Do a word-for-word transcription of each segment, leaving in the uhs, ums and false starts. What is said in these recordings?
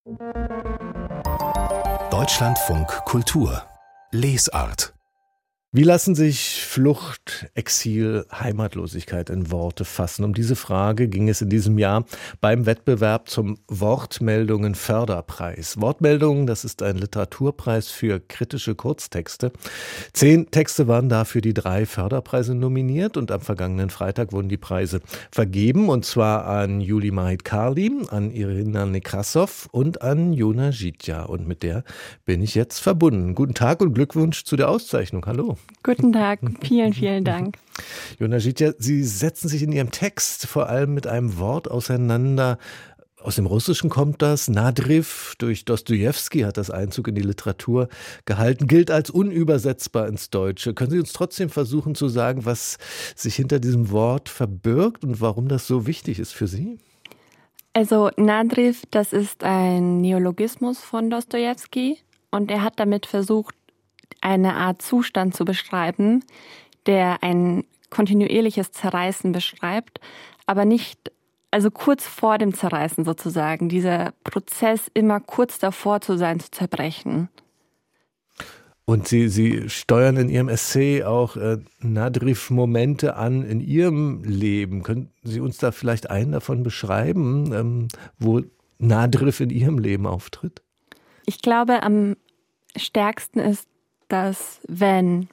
Deutschlandfunk Kultur Lesart. Wie lassen sich Flucht, Exil, Heimatlosigkeit in Worte fassen? Um diese Frage ging es in diesem Jahr beim Wettbewerb zum Wortmeldungen-Förderpreis. Wortmeldungen, das ist ein Literaturpreis für kritische Kurztexte. Zehn Texte waren da für die drei Förderpreise nominiert und am vergangenen Freitag wurden die Preise vergeben, und zwar an Juli Mahit-Carli, an Irina Nekrasov und an Jona Życia. Und mit der bin ich jetzt verbunden. Guten Tag und Glückwunsch zu der Auszeichnung. Hallo. Guten Tag, vielen, vielen Dank. Jona Życia, Sie setzen sich in Ihrem Text vor allem mit einem Wort auseinander. Aus dem Russischen kommt das. Nadriv, durch Dostojewski hat das Einzug in die Literatur gehalten, gilt als unübersetzbar ins Deutsche. Können Sie uns trotzdem versuchen zu sagen, was sich hinter diesem Wort verbirgt und warum das so wichtig ist für Sie? Also Nadriv, das ist ein Neologismus von Dostojewski und er hat damit versucht, eine Art Zustand zu beschreiben, der ein kontinuierliches Zerreißen beschreibt, aber nicht, also kurz vor dem Zerreißen sozusagen, dieser Prozess immer kurz davor zu sein, zu zerbrechen. Und Sie, Sie steuern in Ihrem Essay auch äh, Nadriv-Momente an in Ihrem Leben. Können Sie uns da vielleicht einen davon beschreiben, ähm, wo Nadriv in Ihrem Leben auftritt? Ich glaube, am stärksten ist, dass wenn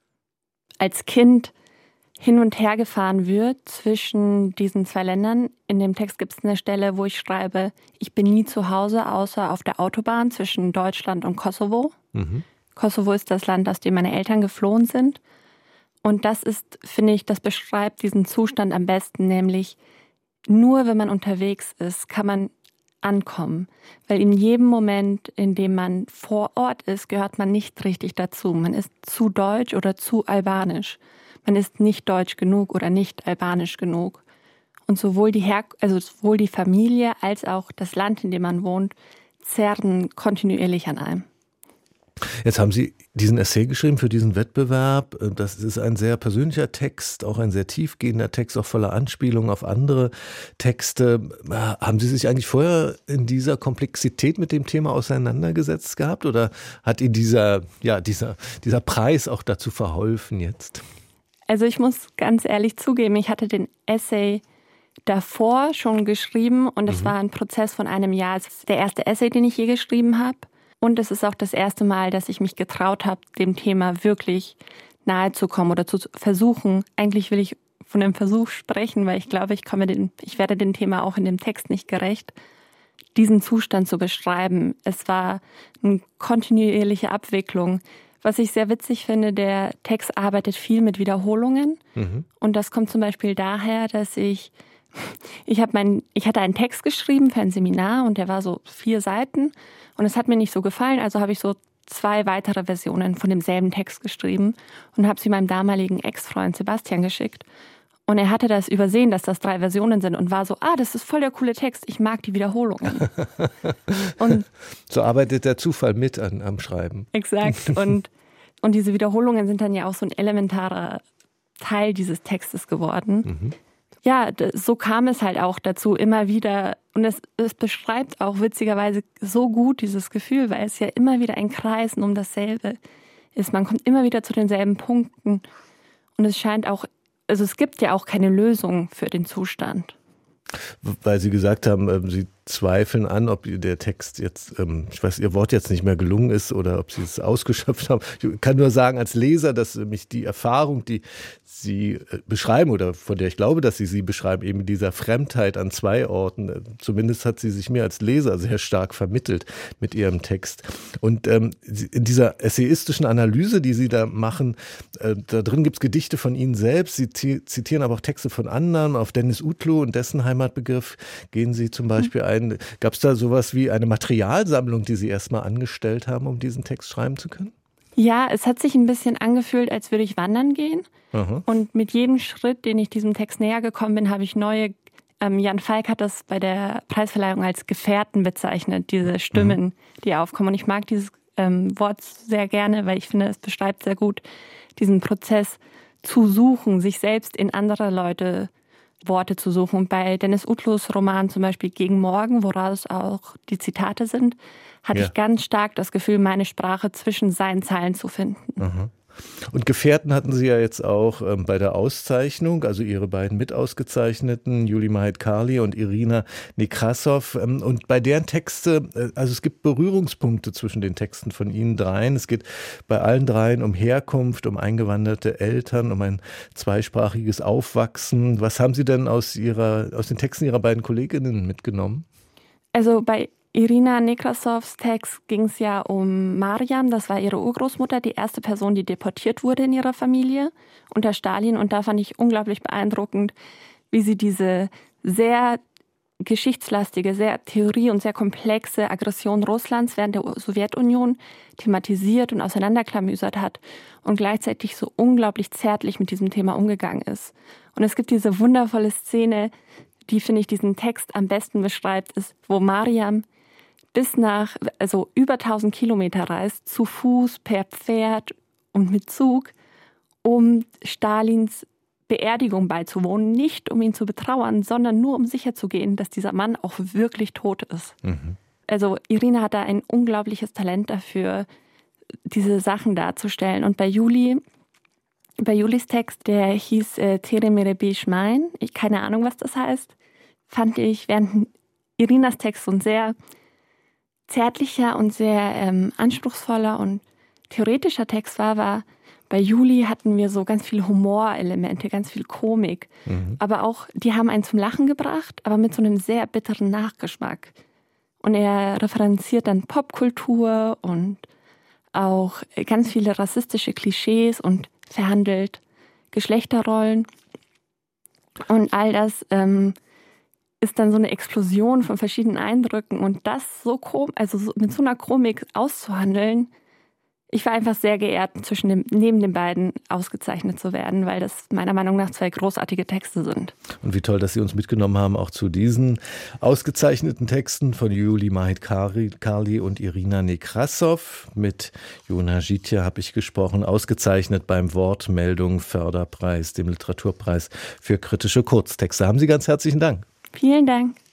als Kind hin und her gefahren wird zwischen diesen zwei Ländern, in dem Text gibt es eine Stelle, wo ich schreibe, ich bin nie zu Hause, außer auf der Autobahn zwischen Deutschland und Kosovo. Mhm. Kosovo ist das Land, aus dem meine Eltern geflohen sind. Und das ist, finde ich, das beschreibt diesen Zustand am besten, nämlich nur wenn man unterwegs ist, kann man ankommen. Weil in jedem Moment, in dem man vor Ort ist, gehört man nicht richtig dazu. Man ist zu deutsch oder zu albanisch. Man ist nicht deutsch genug oder nicht albanisch genug. Und sowohl die, Her- also sowohl die Familie als auch das Land, in dem man wohnt, zerren kontinuierlich an einem. Jetzt haben Sie diesen Essay geschrieben für diesen Wettbewerb. Das ist ein sehr persönlicher Text, auch ein sehr tiefgehender Text, auch voller Anspielungen auf andere Texte. Haben Sie sich eigentlich vorher in dieser Komplexität mit dem Thema auseinandergesetzt gehabt oder hat Ihnen dieser, ja, dieser, dieser Preis auch dazu verholfen jetzt? Also ich muss ganz ehrlich zugeben, ich hatte den Essay davor schon geschrieben und es mhm. war ein Prozess von einem Jahr. Es ist der erste Essay, den ich je geschrieben habe. Und es ist auch das erste Mal, dass ich mich getraut habe, dem Thema wirklich nahe zu kommen oder zu versuchen. Eigentlich will ich von dem Versuch sprechen, weil ich glaube, ich komme den, ich werde dem Thema auch in dem Text nicht gerecht, diesen Zustand zu beschreiben. Es war eine kontinuierliche Abwicklung. Was ich sehr witzig finde, der Text arbeitet viel mit Wiederholungen. Mhm. Und das kommt zum Beispiel daher, dass ich Ich habe mein, ich hatte einen Text geschrieben für ein Seminar und der war so vier Seiten und es hat mir nicht so gefallen, also habe ich so zwei weitere Versionen von demselben Text geschrieben und habe sie meinem damaligen Ex-Freund Sebastian geschickt. Und er hatte das übersehen, dass das drei Versionen sind und war so, ah, das ist voll der coole Text, ich mag die Wiederholungen. Und so arbeitet der Zufall mit an, am Schreiben. Exakt. Und, und diese Wiederholungen sind dann ja auch so ein elementarer Teil dieses Textes geworden. Mhm. Ja, so kam es halt auch dazu, immer wieder. Und es, es beschreibt auch witzigerweise so gut dieses Gefühl, weil es ja immer wieder ein Kreisen um dasselbe ist. Man kommt immer wieder zu denselben Punkten. Und es scheint auch, also es gibt ja auch keine Lösung für den Zustand. Weil Sie gesagt haben, Sie zweifeln an, ob der Text jetzt, ich weiß, Ihr Wort jetzt nicht mehr gelungen ist oder ob Sie es ausgeschöpft haben. Ich kann nur sagen als Leser, dass mich die Erfahrung, die Sie beschreiben oder von der ich glaube, dass Sie sie beschreiben, eben dieser Fremdheit an zwei Orten, zumindest hat sie sich mir als Leser sehr stark vermittelt mit Ihrem Text. Und ähm, in dieser essayistischen Analyse, die Sie da machen, äh, da drin gibt es Gedichte von Ihnen selbst, Sie zitieren aber auch Texte von anderen, auf Dennis Utlu und dessen Heimatbegriff gehen Sie zum Beispiel ein. Gab es da sowas wie eine Materialsammlung, die Sie erstmal angestellt haben, um diesen Text schreiben zu können? Ja, es hat sich ein bisschen angefühlt, als würde ich wandern gehen. Aha. Und mit jedem Schritt, den ich diesem Text näher gekommen bin, habe ich neue, ähm, Jan Falk hat das bei der Preisverleihung als Gefährten bezeichnet, diese Stimmen, mhm. die aufkommen. Und ich mag dieses ähm, Wort sehr gerne, weil ich finde, es beschreibt sehr gut diesen Prozess zu suchen, sich selbst in andere Leute Worte zu suchen. Und bei Dennis Utlos Roman zum Beispiel Gegen Morgen, woraus auch die Zitate sind, hatte ja. ich ganz stark das Gefühl, meine Sprache zwischen seinen Zeilen zu finden. Aha. Und Gefährten hatten Sie ja jetzt auch ähm, bei der Auszeichnung, also Ihre beiden Mitausgezeichneten, Juli Mahit-Carli und Irina Nekrassow. Ähm, und bei deren Texte, äh, also es gibt Berührungspunkte zwischen den Texten von Ihnen dreien. Es geht bei allen dreien um Herkunft, um eingewanderte Eltern, um ein zweisprachiges Aufwachsen. Was haben Sie denn aus, Ihrer, aus den Texten Ihrer beiden Kolleginnen mitgenommen? Also bei Irina Nekrassows Text ging es ja um Mariam, das war ihre Urgroßmutter, die erste Person, die deportiert wurde in ihrer Familie unter Stalin. Und da fand ich unglaublich beeindruckend, wie sie diese sehr geschichtslastige, sehr theorie- und sehr komplexe Aggression Russlands während der Sowjetunion thematisiert und auseinanderklamüsert hat und gleichzeitig so unglaublich zärtlich mit diesem Thema umgegangen ist. Und es gibt diese wundervolle Szene, die, finde ich, diesen Text am besten beschreibt, ist, wo Mariam bis nach, also über tausend Kilometer reist, zu Fuß, per Pferd und mit Zug, um Stalins Beerdigung beizuwohnen, nicht um ihn zu betrauern, sondern nur um sicherzugehen, dass dieser Mann auch wirklich tot ist. Mhm. Also Irina hat da ein unglaubliches Talent dafür, diese Sachen darzustellen. Und bei Juli, bei Julis Text, der hieß äh, Tere mere besh mein, ich keine Ahnung, was das heißt, fand ich, während Irinas Text so ein sehr zärtlicher und sehr ähm, anspruchsvoller und theoretischer Text war, war bei Juli hatten wir so ganz viele Humorelemente, ganz viel Komik. Mhm. Aber auch, die haben einen zum Lachen gebracht, aber mit so einem sehr bitteren Nachgeschmack. Und er referenziert dann Popkultur und auch ganz viele rassistische Klischees und verhandelt Geschlechterrollen. Und all das ähm, ist dann so eine Explosion von verschiedenen Eindrücken. Und das so chrom, also so, mit so einer Chromik auszuhandeln, ich war einfach sehr geehrt, zwischen dem, neben den beiden ausgezeichnet zu werden, weil das meiner Meinung nach zwei großartige Texte sind. Und wie toll, dass Sie uns mitgenommen haben, auch zu diesen ausgezeichneten Texten von Juli Mahit-Carli und Irina Nekrassow. Mit Jona Życia habe ich gesprochen, ausgezeichnet beim Wortmeldung Förderpreis, dem Literaturpreis für kritische Kurztexte. Haben Sie ganz herzlichen Dank. Vielen Dank.